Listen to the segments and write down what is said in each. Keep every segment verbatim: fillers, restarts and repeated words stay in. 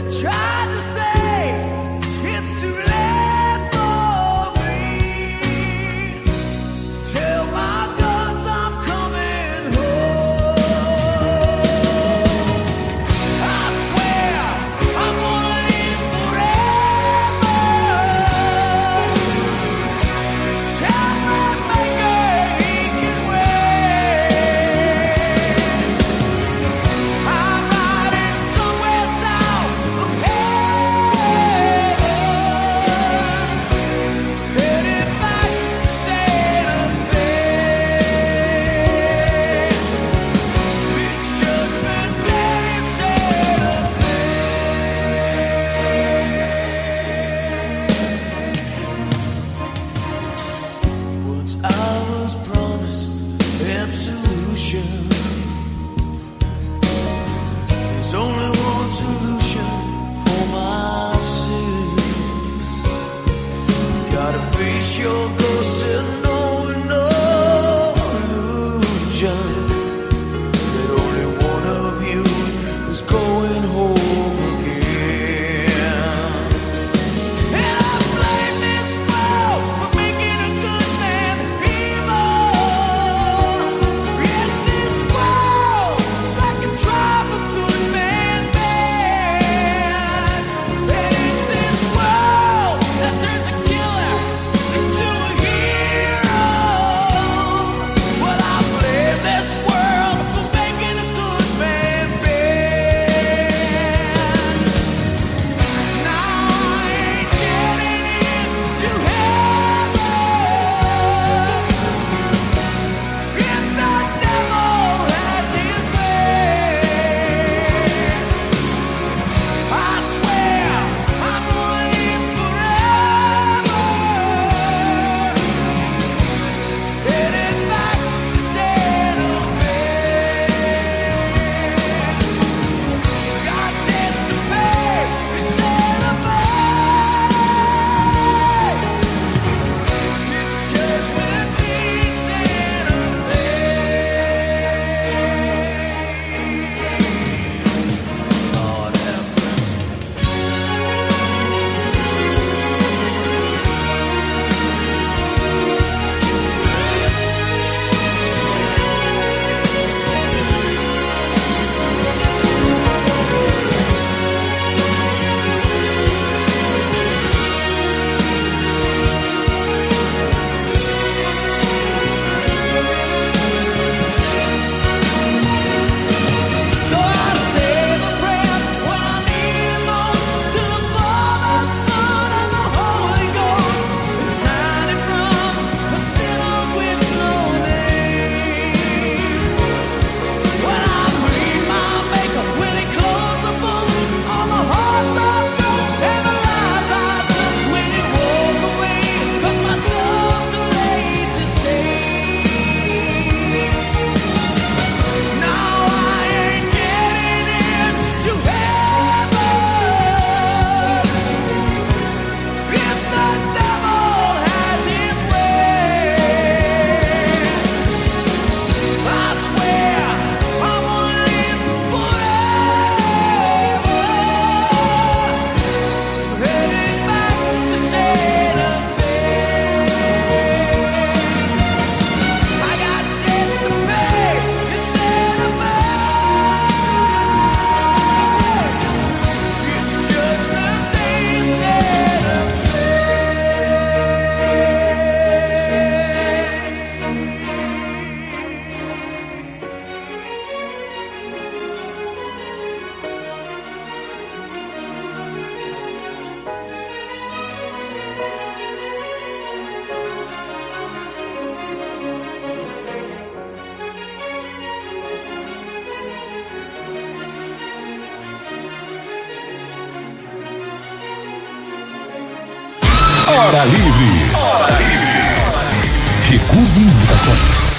Hora Livre. Hora Livre. Recuse imitações.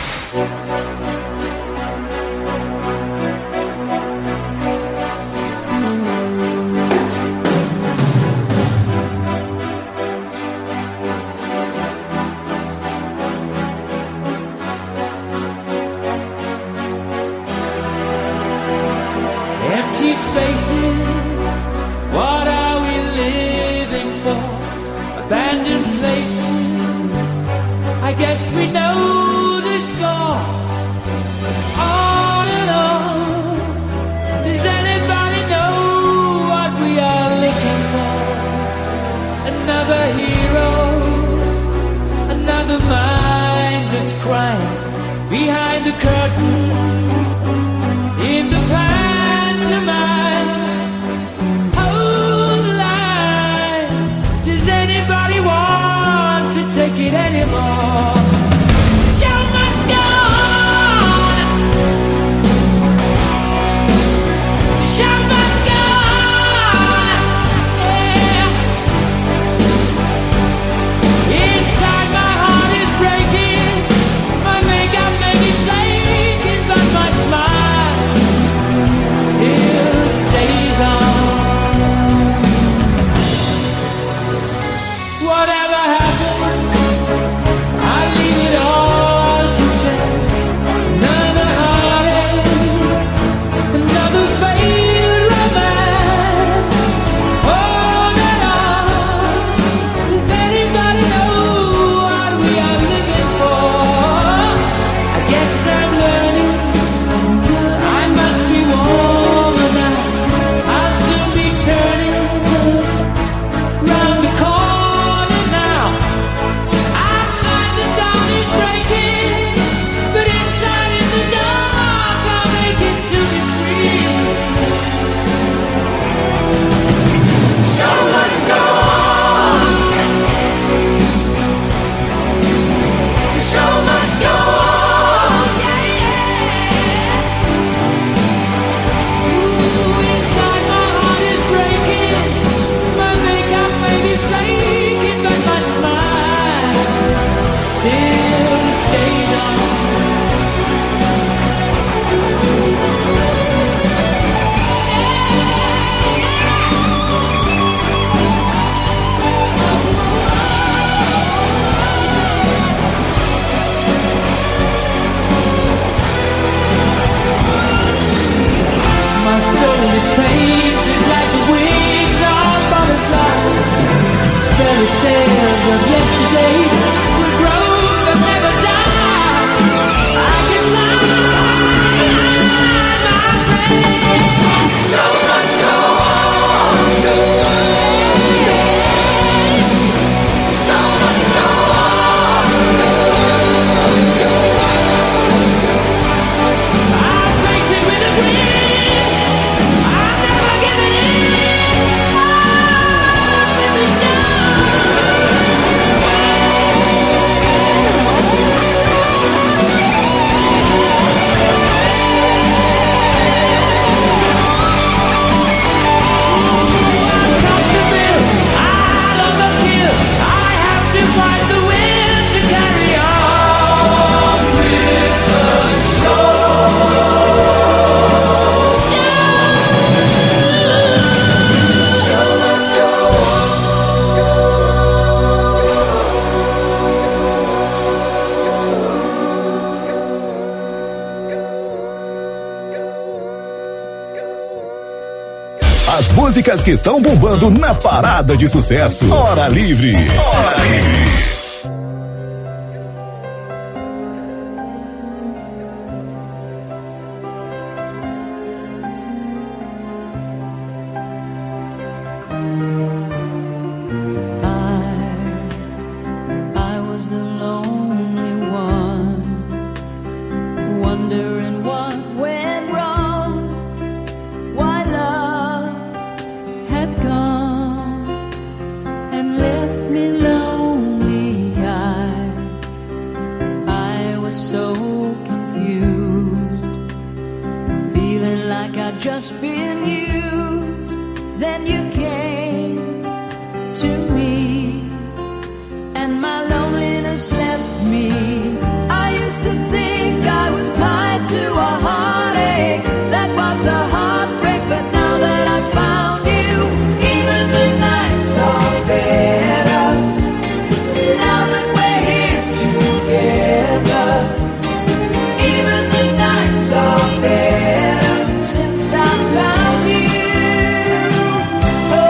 Empty spaces What are we living for? Abandoned places, I guess we know the score. On and on, does anybody know what we are looking for? Another hero, another mindless crime behind the curtain, in the pantomime. Hold the line, does anybody want to take it anymore? The show must go on. The show must go on. Yeah. Inside my heart is breaking. My makeup may be flaking, but my smile still stays on. Whatever happens, I leave it all to chance. Another heartache, another failed romance. On and on, does anybody know what we are living for? I guess I'm learning, I must be warmer now. I'll soon be turning round the corner now. Outside the dawn is breaking, but inside in the dark I'll make it to be free. The show must go on. The show must go on. Yeah, yeah. Ooh, inside my heart is breaking. My makeup may be flaking, but my smile still stays on. My soul is painted like the wings of butterflies. Fairy tales of yesterday will grow but never die. I can fly, my friend. The show must go on. The show must go on. I'll face it with a grin. I'm never giving in. On with the show. I'll come to bill, I'll overkill. I have to find the will to carry on with the show. Show must go As músicas que estão bombando na parada de sucesso. Hora Livre. Hora Livre. I was the lonely one, wondering what went wrong, why love had gone and left me lonely. I, I was so confused, feeling like I'd just been used. Then you came to me, and my loneliness left me. I used to think I was tied to a heartache. That was the heartbreak, but now that I found you, even the nights are better. Now that we're here together, even the nights are better since I found you. Oh,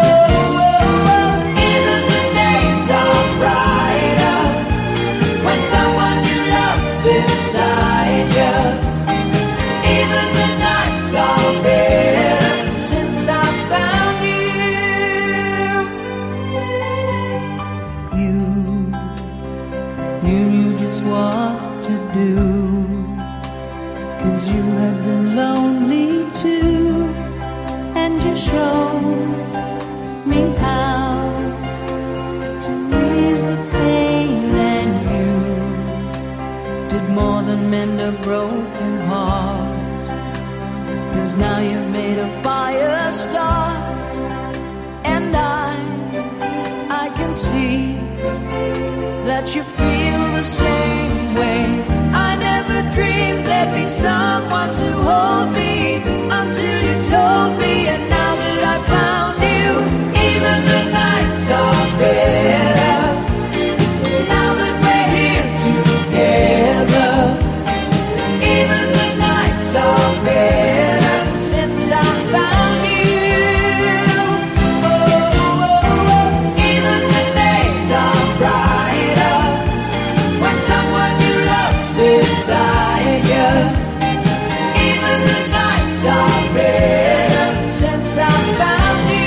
show me how to ease the pain, and you did more than mend a broken heart. 'Cause now you've made a fire start, and I, I can see that you feel the same way. I never dreamed there'd be someone to hold me until you told me, and now that I found you, even the nights are better. Now that we're here together, even the nights are better since I found you. Oh, oh, oh. Even the days are brighter when someone you love beside you. Even the nights are better since I found you.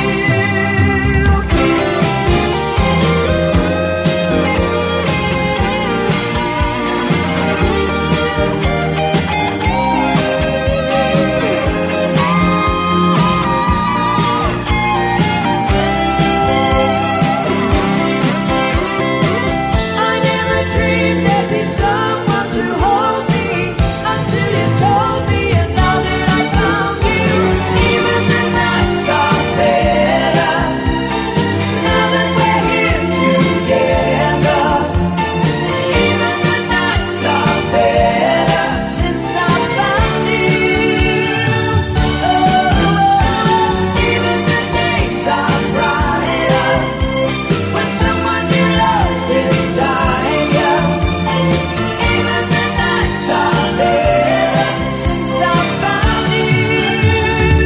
I never dreamed there'd be someone to hold me until you told me, and now that I found you, even the nights are better. Now that we're here together, even the nights are better since I found you. Oh, even the days are brighter when someone you love beside you. Even the nights are better since I found you.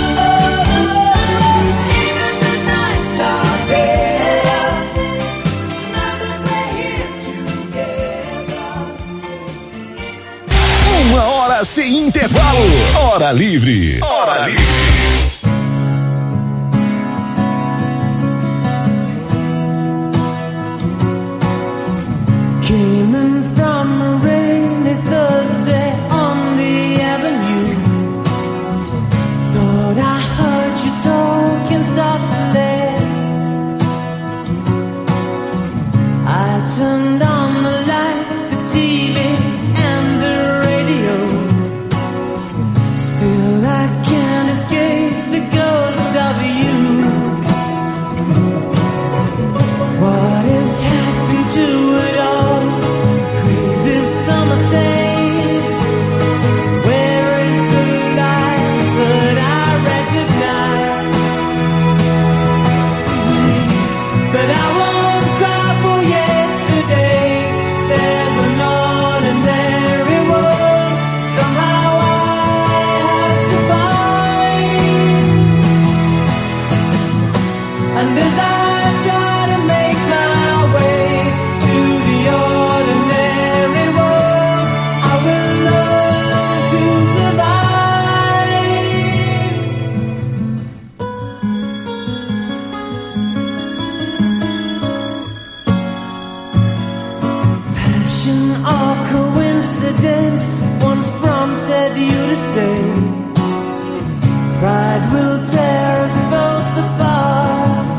Oh, even the nights are better now that we're here together. Uma hora sem intervalo. Hora livre. Hora livre. Came in from a rainy Thursday on the avenue. Thought I heard you talking softly. I turned on the lights, the T V, and the radio. Still I can't escape the ghost of you. What has happened to it all? Crazy summer thing. Where is the light that I recognize? But I won't cry for yesterday. There's an ordinary world somehow I have to find. And as I try to make my way to the ordinary world, I will learn to survive. Passion or coincidence once prompted you to say, pride will tear us both apart.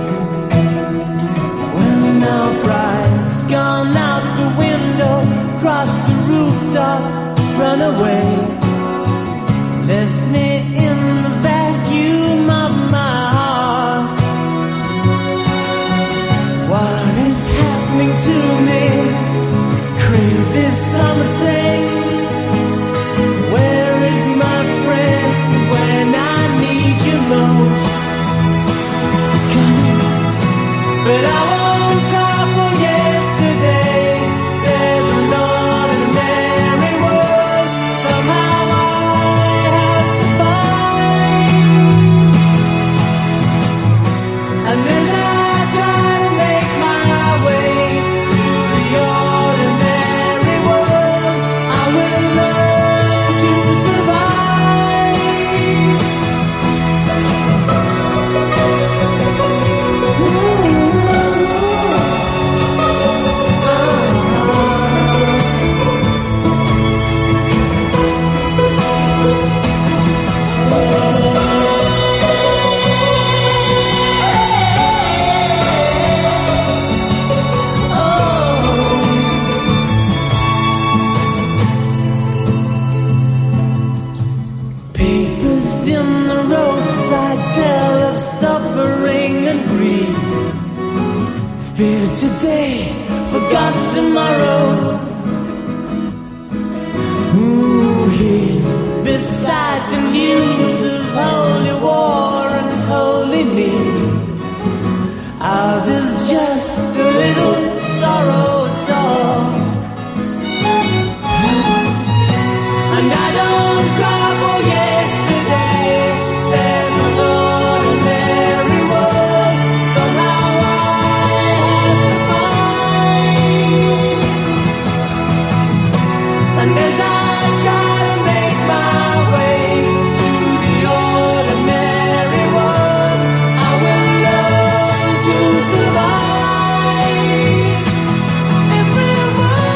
Well, now pride's gone out the window, crossed the rooftops, run away, left me in the vacuum of my heart. What is happening to me? Crazy summer thing. Where is my roadside tale of suffering and grief. Fear today, forgot tomorrow. Ooh, here beside the news of holy war and holy need, ours is just a little sorrow talk. And I don't cry for yesterday. There's an ordinary world somehow I have to find. And as I try to make my way to the ordinary world, I will learn to survive. Everyone.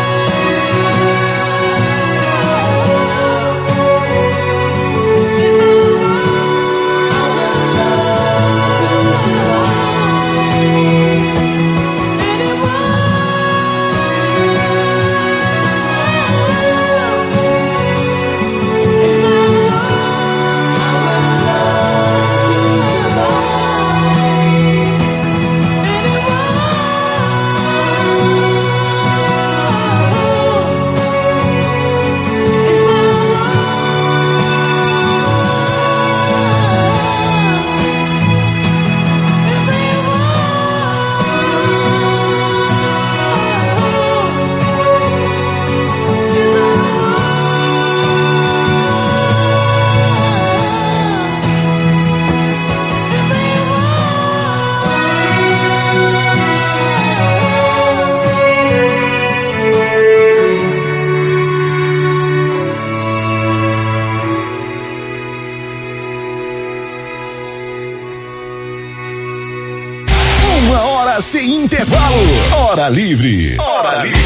Uma hora sem intervalo. Hora livre. Hora livre.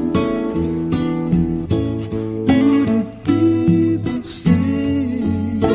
Would it be the same?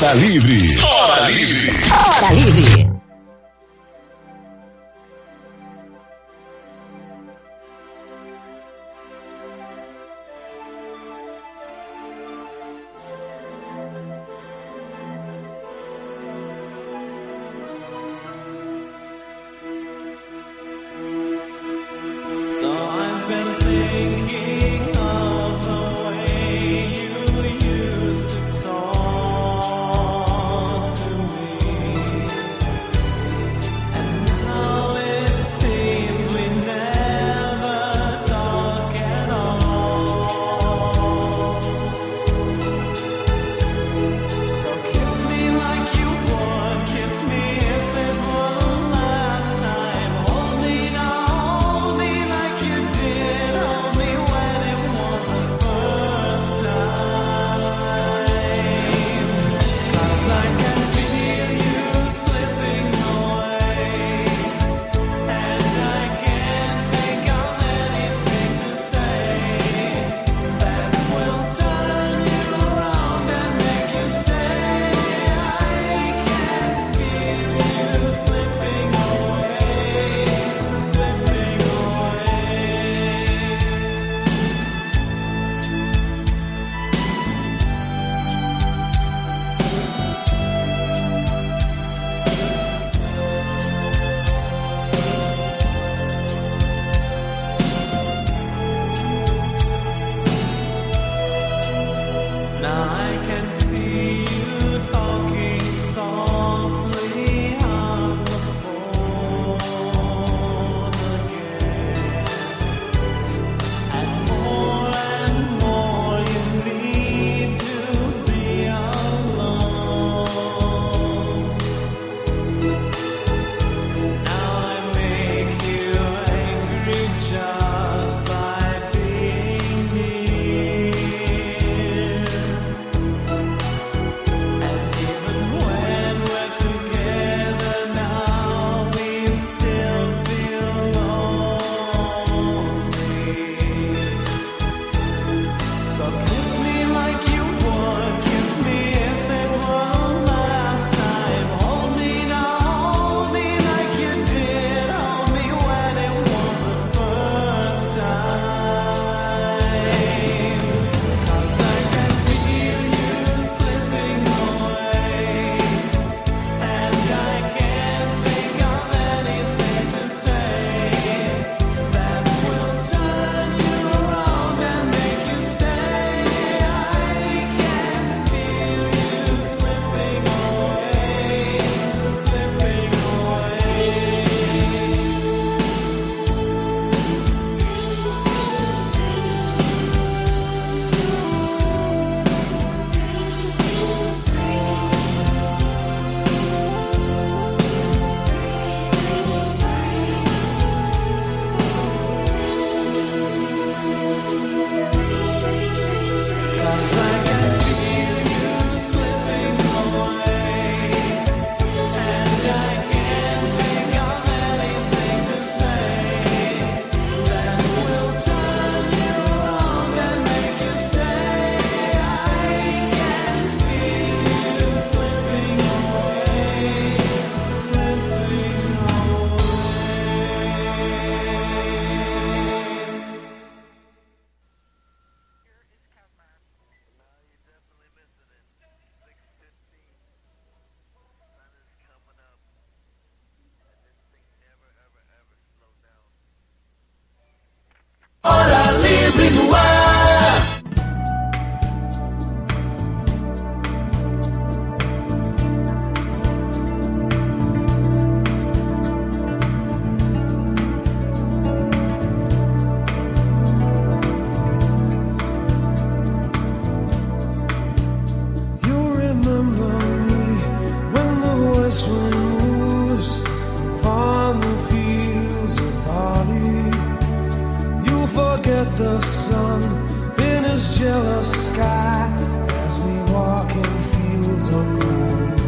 Hora Livre. Hora Livre. Hora Livre. the sun in his jealous sky as we walk in fields of gold.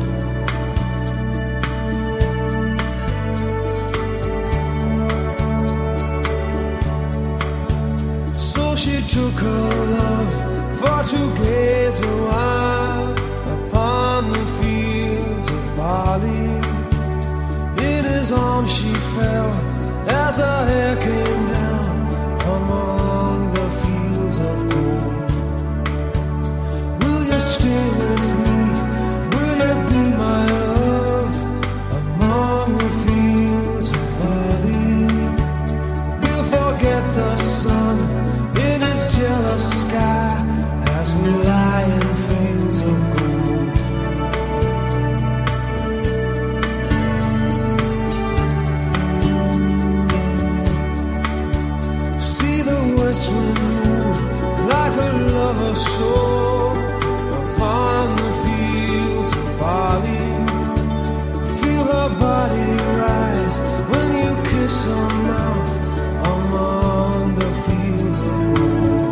So she took her love for to gaze a while upon upon the fields of barley. In his arms she fell as her hair came down among the fields of gold. Will you stay with me? Will you be my love among the fields of barley? We'll forget the sun in his jealous sky as we lie in fields of gold. West wind move like a lover's soul upon the fields of barley. Feel her body rise when you kiss her mouth among the fields of gold.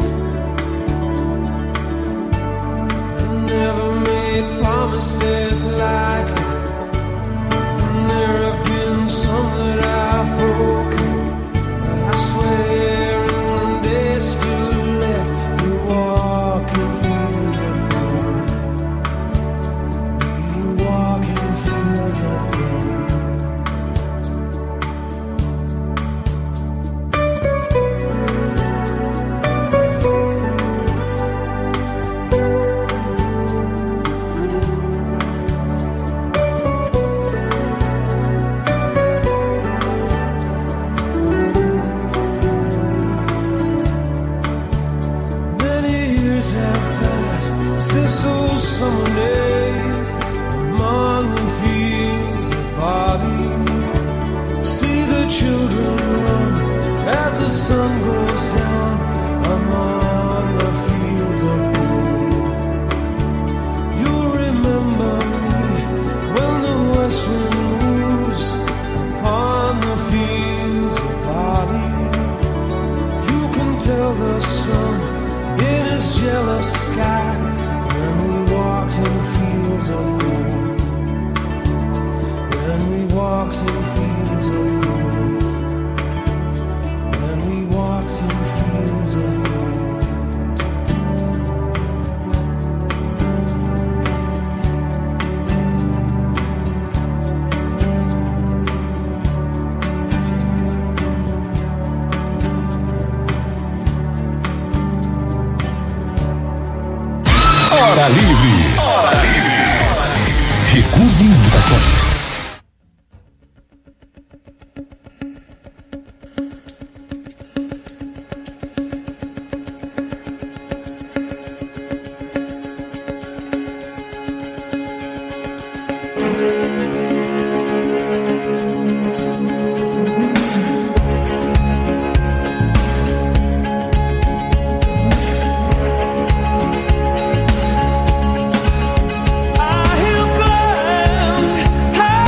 I never made promises lightly, and there have been some that I've broken, but I swear still left, you walk in fields of gold. You walk in fields of those summer days among the fields of barley. See the children run as the sun goes down among the fields of gold. You'll remember me when the west wind moves upon the fields of barley. You can tell the sun in his jealous sky when we walked in fields of gold. When we walked in fields of gold. When we walked in fields of gold. Hora Livre. Hora Livre. Recuse indicações. I am glad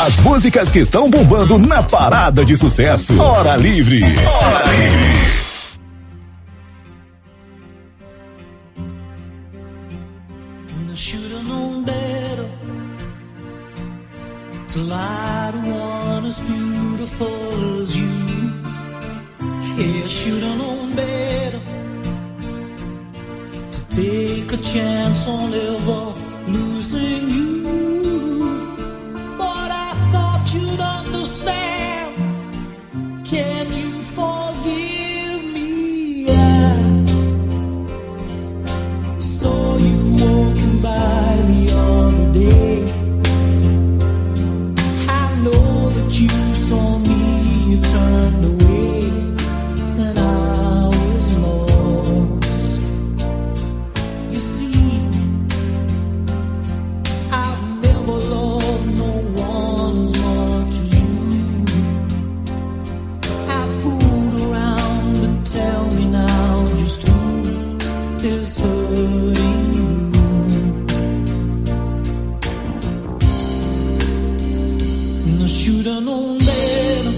As músicas que estão bombando na parada de sucesso. Hora Livre. Hora Livre. I should've known better to lie to one as beautiful as you. Yeah, I should've known better to take a chance on ever losing you. But I thought you'd understand. Can you forgive me? I saw you walking by the other day. I know that you saw me, you turned away, and I was lost. You see, I've never loved no one as much as you. I fooled around, but tell me now just who is hurting you. And I should've known better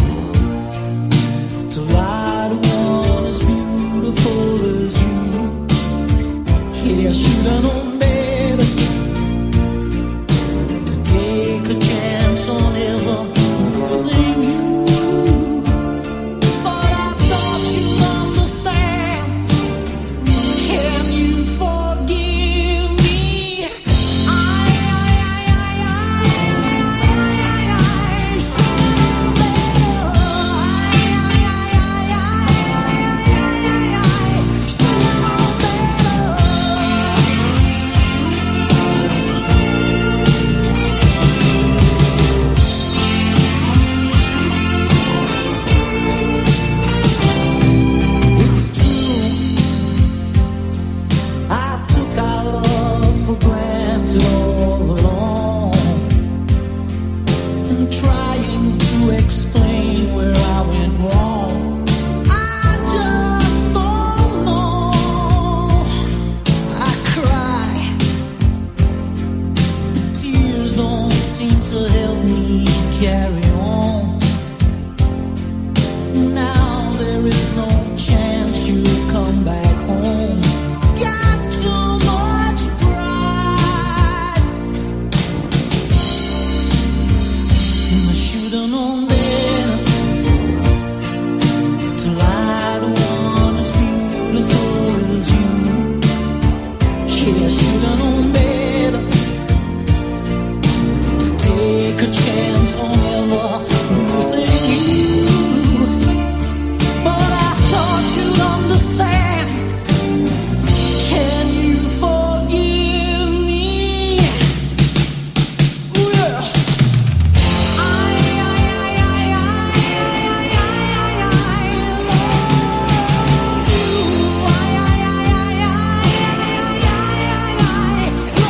to lie to one as beautiful as you. Yeah, I should've known better to take a chance on ever losing you. But I thought you'd understand. Can you forgive me? I, I, I, I, I, I, I should've known better. I, I, I, I, I, I, should've known better. It's true, I took our love for granted all along, and trying to explain where I went wrong. I just don't know. I cry, the tears don't seem to help me carry on. Now there is no chance you'll come back home. Got too much pride, and I should've known better to lie to one as beautiful as you. Yeah, I should've known better to take a chance on ever losing you. But I thought you'd understand. Can you forgive me? Well, I, I, I, I, I, I, I, I, I love you. I, I, I, I, I, I, I, I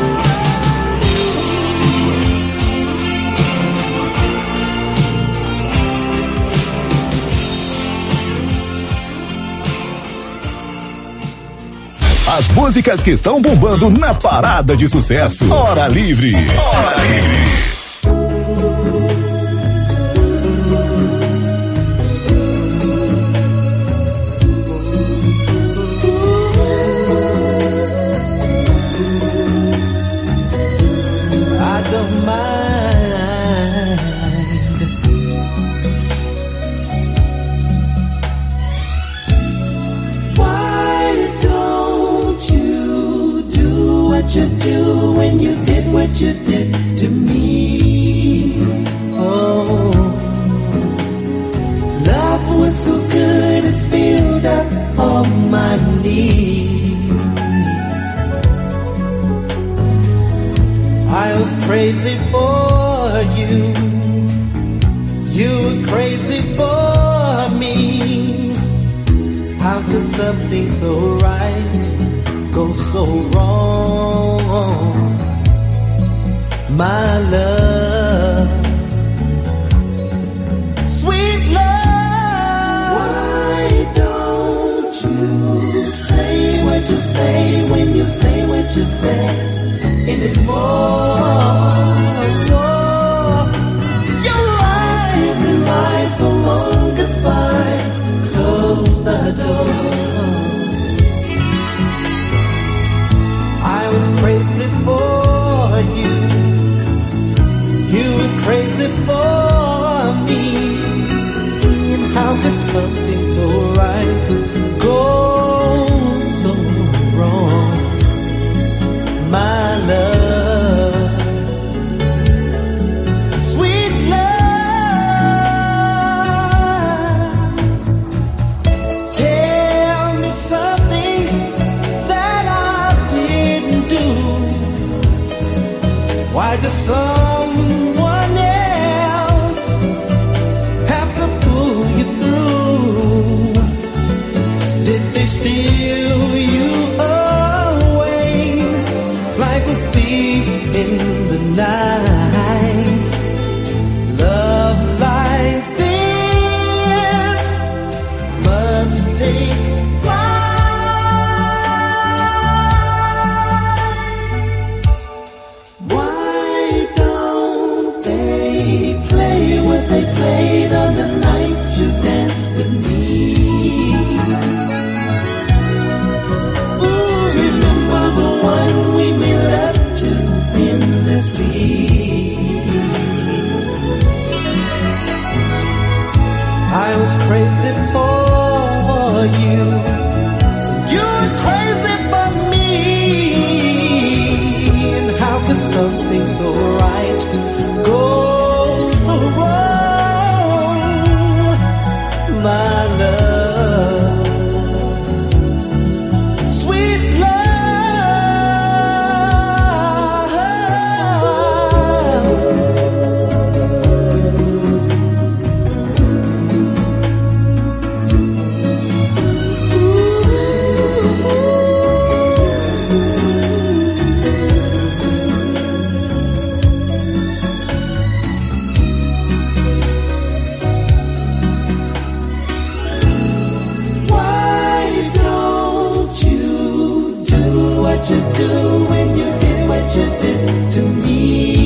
As músicas que estão bombando na parada de sucesso. Hora Livre. Hora Livre. I don't mind. Why don't you do what you do when you did what you did to me? Oh, love was so good it filled up all my needs. I was crazy for you, you were crazy for me. How could something so right go so wrong? My love, sweet love, why don't you say what you say when you say what you say anymore? Oh, could something so right go so wrong? My love, sweet love, tell me something that I didn't do. Why does someone else have to pull you through? Did they steal you away like a thief in the night? Love like this must take flight. Why don't they play what they played on the night you danced with me? Ooh, remember the one we made love to endlessly. I was crazy for you, you were crazy for me. And how could something so right go so wrong? My love, sweet why don't you do what you do when you did what you did to me?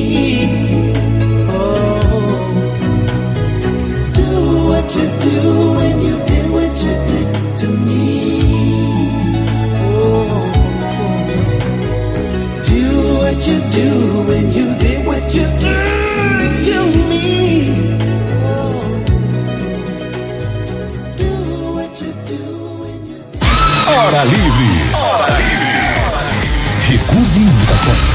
Oh, do what you do when you did what you did to me. Oh, do what you do when you did what you did to me. Oh, do what you do when you did. Hora Livre. Hora Livre. Recuse imitações.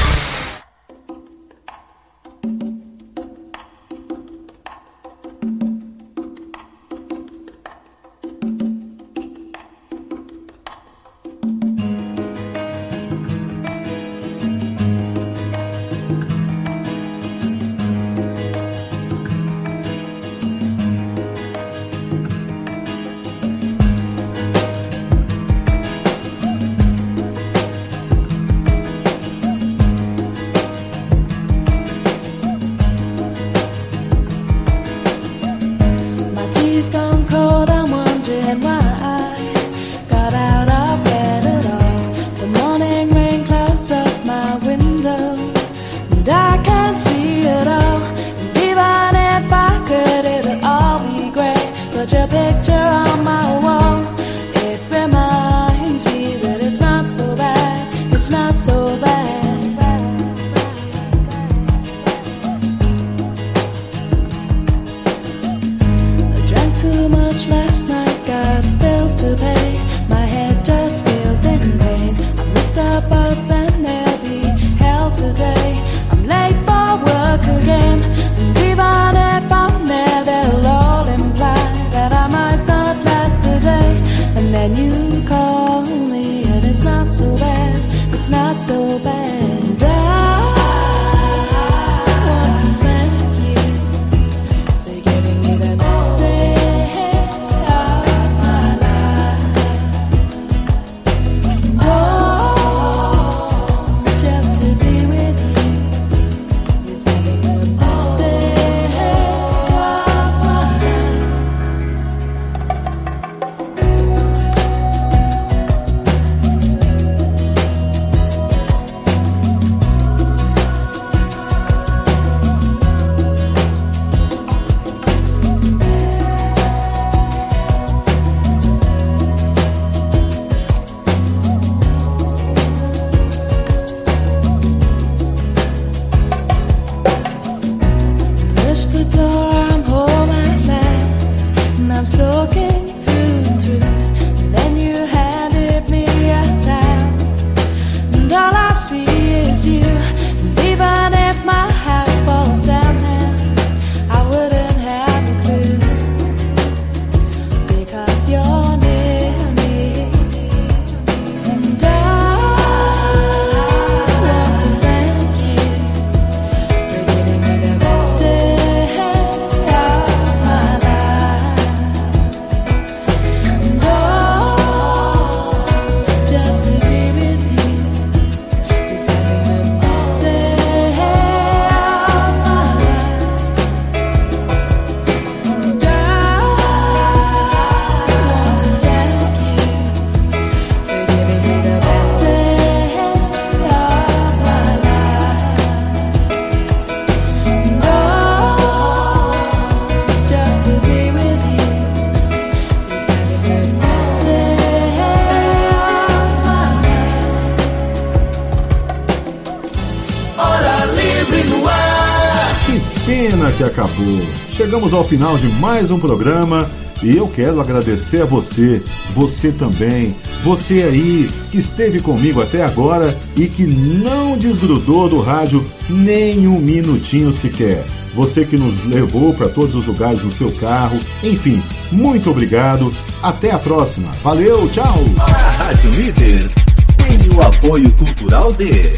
Pena que acabou. Chegamos ao final de mais um programa e eu quero agradecer a você, você também, você aí que esteve comigo até agora e que não desgrudou do rádio nem um minutinho sequer. Você que nos levou para todos os lugares no seu carro, enfim, muito obrigado. Até a próxima. Valeu, tchau. A Rádio Líder tem o apoio cultural de...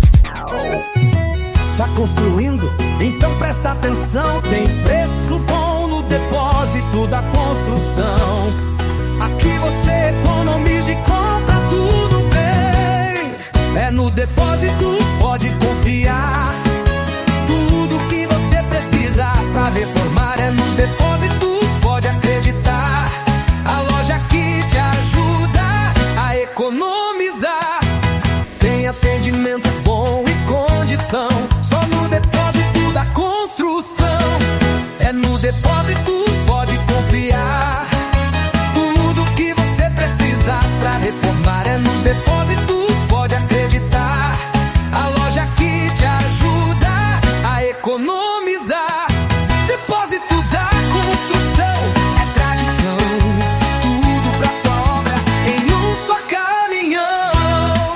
Tá construindo? Então presta atenção. Tem preço bom no depósito da construção. Aqui você economiza e compra tudo bem. É no depósito, pode confiar. Tudo que você precisa pra reformar é no depósito, pode acreditar. A loja que te ajuda a economizar. Tem atendimento bom e condição. Só no depósito da construção. É no depósito, pode confiar. Tudo que você precisa pra reformar é no depósito, pode acreditar. A loja que te ajuda a economizar. Depósito da construção é tradição. Tudo pra sua obra em um só caminhão.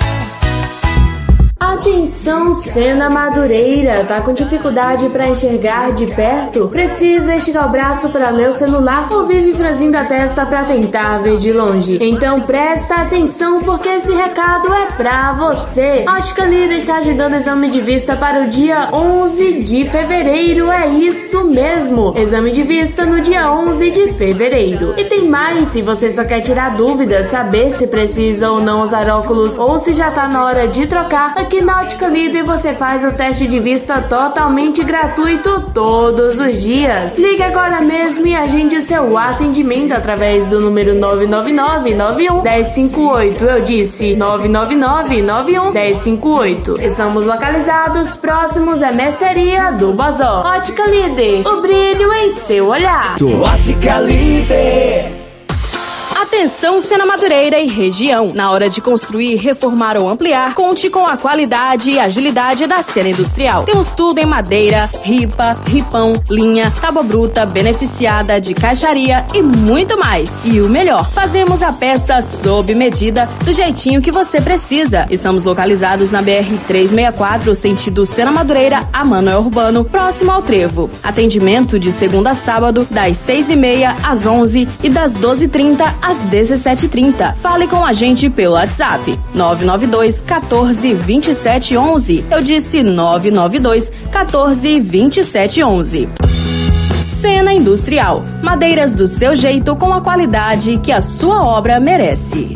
Atenção, Sena Madureira, tá com dificuldade para enxergar de perto? Precisa esticar o braço para ler o celular ou vive franzindo a testa para tentar ver de longe? Então presta atenção porque esse recado é pra você. Ótica Líder está agendando exame de vista para o dia onze de fevereiro, é isso mesmo, exame de vista no dia onze de fevereiro. E tem mais, se você só quer tirar dúvidas, saber se precisa ou não usar óculos ou se já tá na hora de trocar, aqui na Ótica Líder você faz o teste de vista totalmente gratuito todos os dias. Ligue agora mesmo e agende o seu atendimento através do número nove nove nove, nove um, um zero cinco oito. Eu disse nove nove nove, nove um, um zero cinco oito. Estamos localizados próximos à mercearia do Bozó. Ótica Líder, o brilho em seu olhar. Ótica Líder. Atenção, Sena Madureira e região. Na hora de construir, reformar ou ampliar, conte com a qualidade e agilidade da Sena Industrial. Temos tudo em madeira, ripa, ripão, linha, tábua bruta, beneficiada, de caixaria e muito mais. E o melhor, fazemos a peça sob medida, do jeitinho que você precisa. Estamos localizados na B R trezentos e sessenta e quatro, sentido Sena Madureira a Manoel Urbano, próximo ao Trevo. Atendimento de segunda a sábado, das seis e meia às onze e das doze e trinta às dezessete e trinta. Fale com a gente pelo WhatsApp nove nove dois, quatorze, vinte e sete, onze. Eu disse nove nove dois, quatorze, vinte e sete, onze. Sena Industrial. Madeiras do seu jeito com a qualidade que a sua obra merece.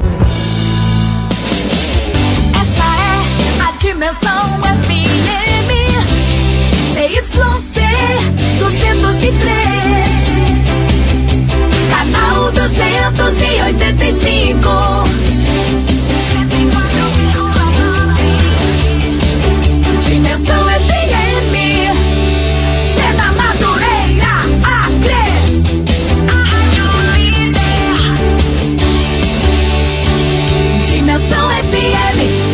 Essa é a Dimensão F M C Y C duzentos e três, canal duzentos e oitenta e cinco. Dimensão F M, Sena Madureira, Acre. Dimensão F M.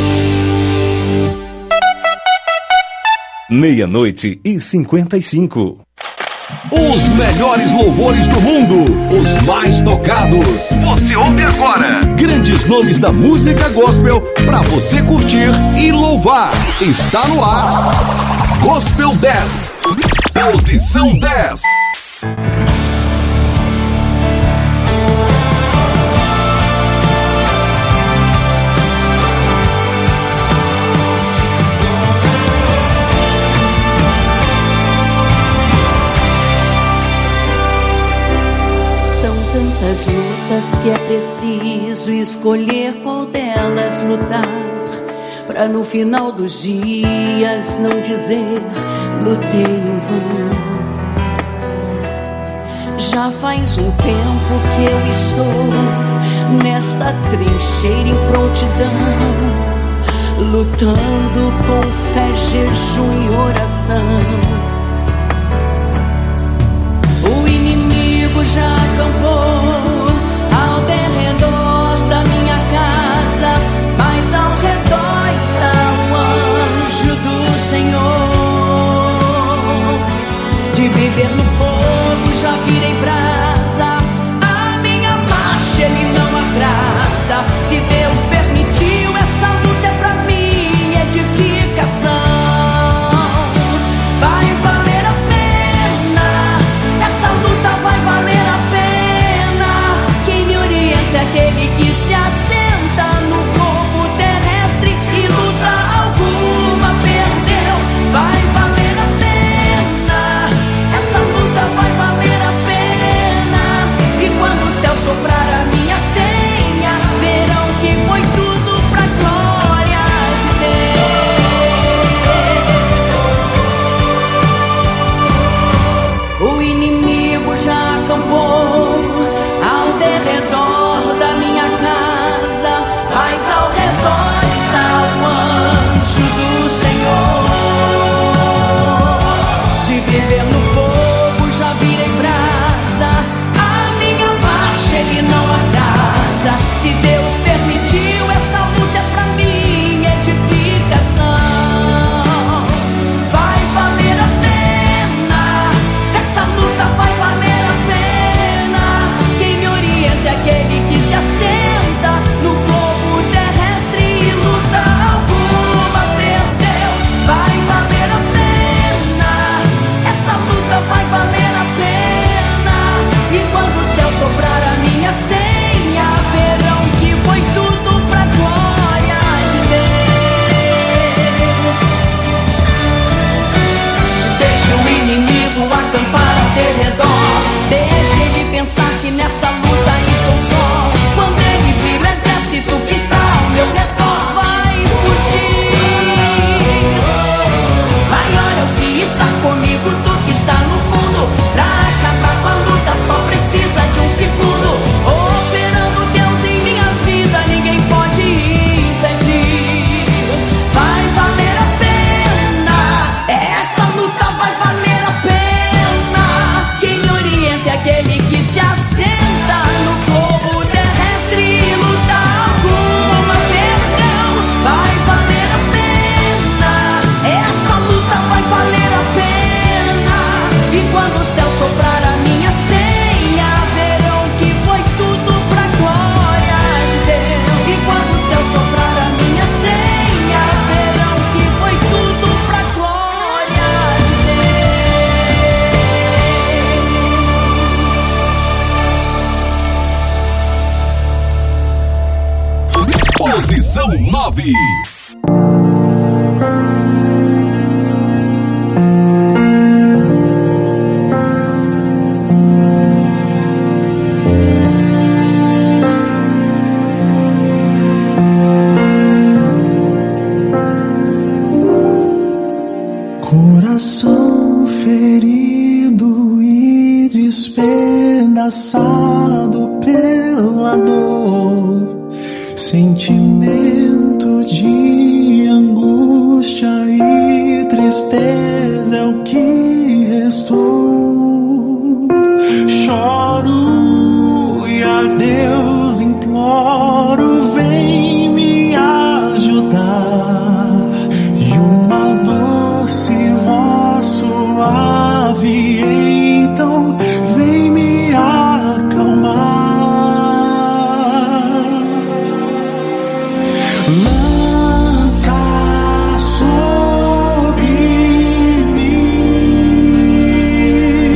Meia-noite e cinquenta e cinco. Os melhores louvores do mundo, os mais tocados. Você ouve agora. Grandes nomes da música gospel pra você curtir e louvar. Está no ar. Gospel dez. Posição dez. Tantas lutas que é preciso escolher qual delas lutar, pra no final dos dias não dizer lutei em vão. Já faz um tempo que eu estou nesta trincheira em prontidão, lutando com fé, jejum e oração. O inimigo já acampou ao derredor da minha casa, mas ao redor está o anjo do Senhor. viver no fogo já virei brasa. A minha marcha ele não atrasa. Se Deus permitiu, essa luta é pra minha edificação. Vai valer a pena, essa luta vai valer a pena. Quem me orienta é aquele que se assenta no globo terrestre e luta alguma perdeu. Vai valer a pena, essa luta vai valer a pena. E quando o céu soprar a minha senha, verão que foi tudo pra glória de Deus. O inimigo já acampou ao derredor da minha casa, mas ao redor está o anjo do Senhor. De viver no fogo já virei brasa. A minha marcha ele não atrasa. Se Deus permitiu, essa luta é pra minha edificação. Vai valer a pena, essa luta vai valer a pena. Quem me orienta é aquele que se assenta no globo terrestre e luta alguma perdeu. Vai valer a pena, essa luta vai valer a pena. E quando o céu soprar a minha senha, verão que foi tudo pra glória de Deus. Deixa o inimigo acampar ao teu redor. Deixa ele pensar que nessa luta estou só. Quando ele vir o exército que está ao meu redor, vai fugir. Maior é o que está comigo do que está no mundo. Pra acabar com a luta só precisa de um segundo. Operando Deus em minha vida, ninguém pode impedir. Vai valer a pena, essa luta vai valer a pena. Quem me orienta é aquele que se assenta no globo terrestre e luta alguma perdeu. Vai valer a pena, essa luta vai valer a pena. E quando o céu soprar a minha senha, verão que foi tudo pra glória de Deus. E quando o céu soprar a minha senha, verão que foi tudo pra glória de Deus. Posição nove. Coração ferido e despedaçado pela dor, sentimento de angústia e tristeza é o que restou. Choro e a Deus imploro, vem me ajudar. E uma doce voz suave então vem me acalmar. Lança sobre mim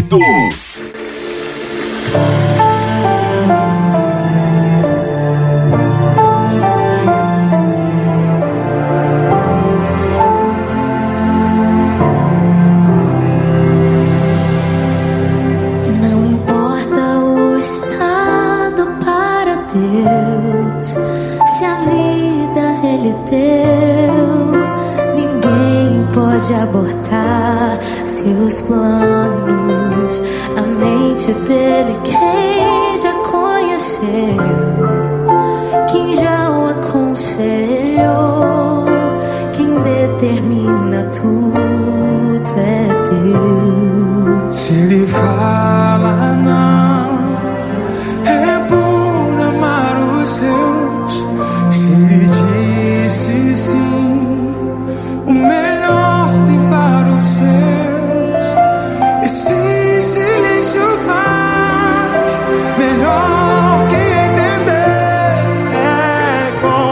oito. Não importa o estado para Deus, se a vida Ele deu, ninguém pode abortar seus planos. A mente dele quem já conheceu.